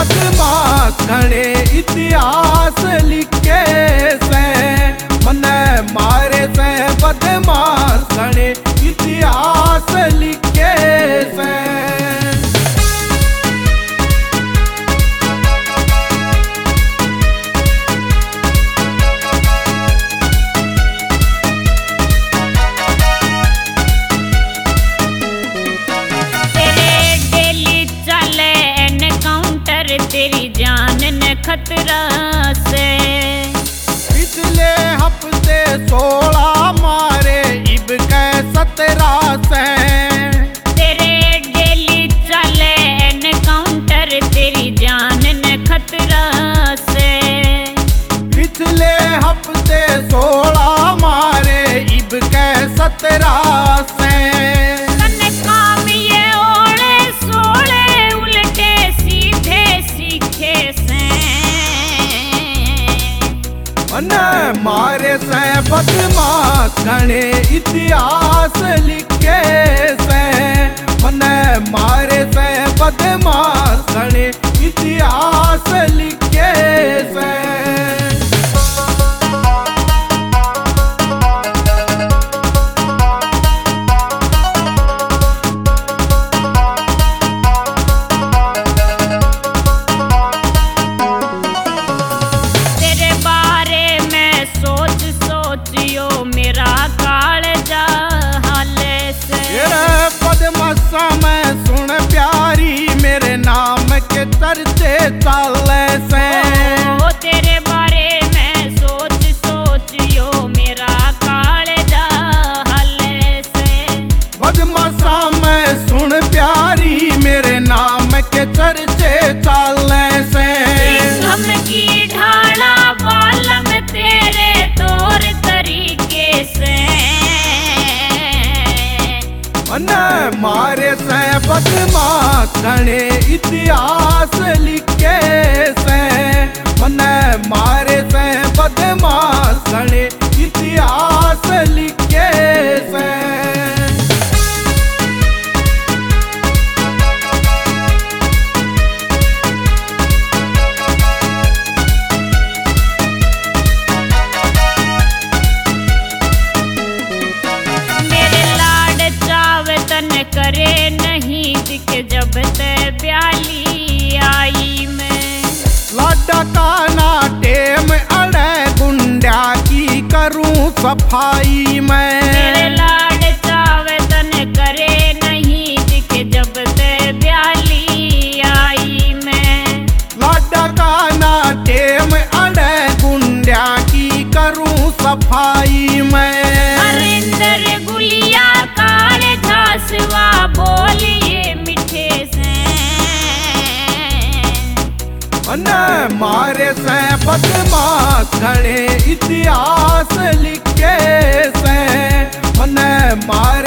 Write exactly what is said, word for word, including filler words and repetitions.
बदमाश घणे इतिहास लिखे से मने मारे से बदमाश घणे इतिहास लिखे से। तेरी जान ने खतरा से पिछले हफ्ते सोलह मारे इब के सत्रह से। तेरे डेली चले एनकाउंटर तेरी जान ने खतरा से। पिछले हफ्ते सोलह मारे इब के सत्रह से। मने मारे से बदमाश घणे इतिहास लिखे से मने मारे से बदमाश घणे इतिहास लिखे से। में सुन प्यारी मेरे नाम के चर्चे चाले से। ओ तेरे बारे में सोच सोच यो मेरा कालजा हले से। बदमाशा में सुन प्यारी मेरे नाम के चर्चे चाले से। हम की ढाला बालम तेरे तौर तरीके से मने मारे से बदमाश घणे इतिहास लिखे से मने मारे से बदमाश घणे इतिहास लिखे से। करे नहीं दिखे जब ते प्याली आई में। लाडा का नाटे में अड़े गुंडा की करूं सफाई में। मेरे लाड चावे तन करे नहीं दिखे जब ते प्याली आई में। लाडा का नाटे में अड़े गुंडा की करूं सफाई में। हरिंदर गुलिया काले झासवा बोलिए मिठे से मने मारे से बदमाश घणे इतिहास लिखे से मने मारे